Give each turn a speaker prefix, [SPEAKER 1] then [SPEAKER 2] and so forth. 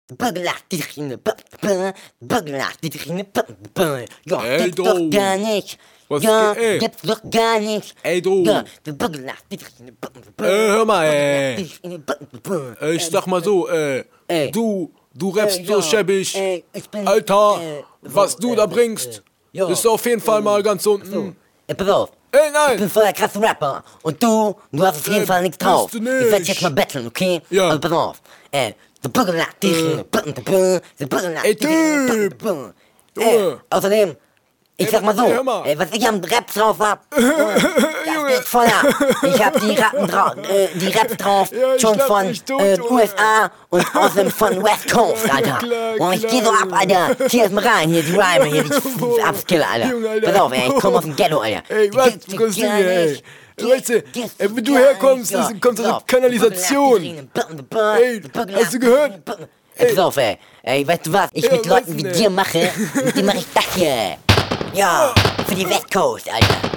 [SPEAKER 1] Ey,
[SPEAKER 2] gibt's doch
[SPEAKER 1] du.
[SPEAKER 2] gar nicht.
[SPEAKER 1] Was
[SPEAKER 2] Ja,
[SPEAKER 1] geht, ey?
[SPEAKER 2] gibt's doch gar nicht.
[SPEAKER 1] Ey, du.
[SPEAKER 2] Ja,
[SPEAKER 1] Hör mal, ich sag mal so,
[SPEAKER 2] Ey.
[SPEAKER 1] du rappst so
[SPEAKER 2] ja.
[SPEAKER 1] schäbig.
[SPEAKER 2] Ey, ich bin,
[SPEAKER 1] Alter, was
[SPEAKER 2] so,
[SPEAKER 1] du da bringst,
[SPEAKER 2] ja.
[SPEAKER 1] ist auf jeden Fall mal ganz unten.
[SPEAKER 2] Pass auf.
[SPEAKER 1] Ey,
[SPEAKER 2] Ich
[SPEAKER 1] nein!
[SPEAKER 2] bin voll der krasse Rapper. Und du hast auf jeden Fall nichts
[SPEAKER 1] bist
[SPEAKER 2] drauf.
[SPEAKER 1] du
[SPEAKER 2] Ich werde
[SPEAKER 1] nicht.
[SPEAKER 2] jetzt mal betteln, okay?
[SPEAKER 1] Ja.
[SPEAKER 2] Also pass auf.
[SPEAKER 1] Ey,
[SPEAKER 2] Außerdem, ich sag mal so,
[SPEAKER 1] hör mal.
[SPEAKER 2] was ich am Rap drauf hab, das geht voll ab. Ich hab die Raps drauf,
[SPEAKER 1] Ja, ich
[SPEAKER 2] schon
[SPEAKER 1] lach
[SPEAKER 2] von
[SPEAKER 1] mich tot, Junge.
[SPEAKER 2] USA und außerdem von West Coast, Alter.
[SPEAKER 1] Klar,
[SPEAKER 2] Und ich geh so
[SPEAKER 1] klar,
[SPEAKER 2] ab, Alter. Zieh erst mal rein, hier die Rhyme, hier die Abskiller, Alter.
[SPEAKER 1] Junge, Alter.
[SPEAKER 2] Pass auf, ey, ich komm aus dem Ghetto, Alter.
[SPEAKER 1] Ey,
[SPEAKER 2] Die
[SPEAKER 1] was?
[SPEAKER 2] gibt's
[SPEAKER 1] Du kommst
[SPEAKER 2] gar
[SPEAKER 1] hier, ey.
[SPEAKER 2] nicht.
[SPEAKER 1] Weißt du, wenn du
[SPEAKER 2] gar
[SPEAKER 1] herkommst,
[SPEAKER 2] nicht,
[SPEAKER 1] kommt so eine
[SPEAKER 2] Pass auf.
[SPEAKER 1] Kanalisation. Ey, hast du gehört?
[SPEAKER 2] Ey, pass auf, ey. Ey, weißt du was? Ich
[SPEAKER 1] Ja,
[SPEAKER 2] mit
[SPEAKER 1] was
[SPEAKER 2] Leuten wie
[SPEAKER 1] denn,
[SPEAKER 2] dir mache, mit dir mach ich das hier. Ja, für die West Coast, Alter.